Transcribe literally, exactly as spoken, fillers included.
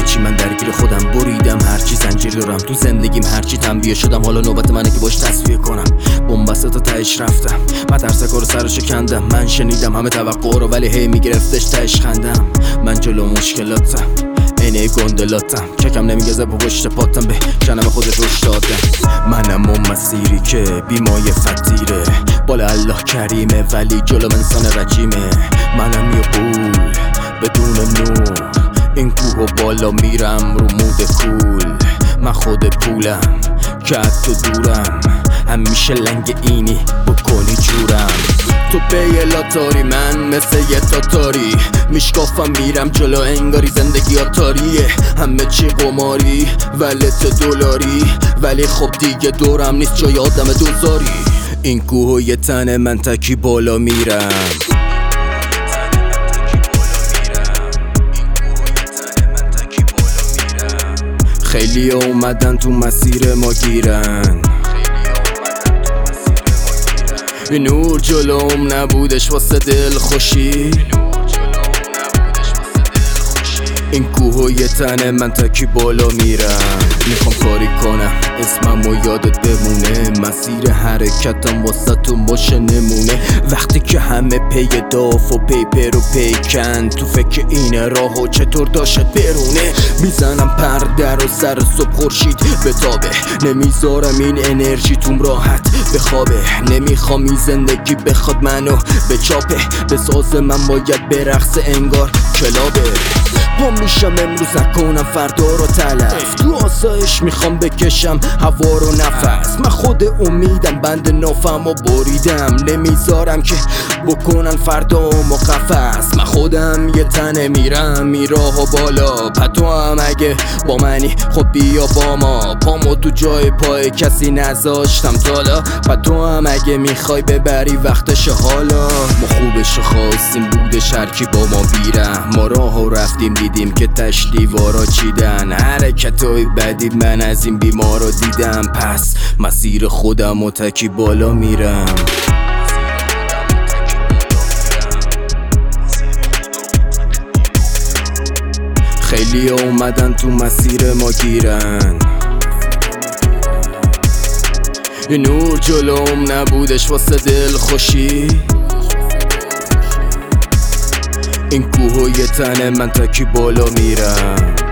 هرچی من درگیر خودم بریدم، هرچی زنجیر دارم تو زندگیم، هرچی تنبیه شدم حالا نوبت منه که باش تصفیه کنم. بن‌بسته تا تهش رفتم، من ترسکا رو سرشو کندم. من شنیدم همه توقع رو ولی هی میگرفتش تهش خندم. من جلو مشکلاتم اینه گندلاتم، چکم نمیگزه با پشت پاتم به جنم خودت روش دادم. منم اون مسیری که بیمای فتیره، بالا الله کریمه ولی جلو انسان رجیمه. منم یه قول بدون نور، این کوه و بالا میرم رو مود کول. من خود پولم که از تو دورم، همیشه لنگ اینی بکنی جورم. تو پی لاتاری من مثل یه تاتاری، میشکافم میرم جلو انگاری زندگی آتاریه. همه چی قماری ولت دلاری، ولی خب دیگه دورم نیست جای آدم دوزاری. این کوه و یه تن من تکی بالا میرم. خیلی اومدن تو مسیر ما گیرن، نور جلوم نبودش واسه دل خوشی. این کوه و یه تن من تکی بالا میرم. میخوام کاری کنم اسمم و یادت بمونه، مسیر حرکتم واسه تو باشه نمونه. وقتی که همه پی داف و پیپر و پیکن، تو فکر این راه و چطور داشت برونه. میزنم پرده رو سر صبح خورشید بتابه، نمیذارم این انرژی توم راحت بخوابه. نمیخوام این زندگی بخواد منو بچاپه، به ساز من باید برقص انگار کلابه. پا میشم امروز نکنم فردا رو تلف، تو آسایش میخوام بکشم هوا رو نفس. من خود امیدم بند نافم و بریدم، نمیذارم که بکنن فردا و قفس. من خودم یه تنه میرم میراه و بالا، پتو هم اگه با منی خب بیا با ما. پامو تو جای پای کسی نذاشتم تالا، پتو هم اگه میخوای ببری وقتش حالا. ما خوبش خواستیم بودش هرکی با ما بیرم، ما راهو رفتیم دیدیم که تش دیوارا چیدن. حرکتای بدی من از این بیمارا دیدم، پس مسیر خودم و تکی بالا میرم. خیلی اومدن تو مسیر ما گیرن، نور جلوم نبودش واسه دل خوشی. این کوه و یه تن من تکی بالا میرم.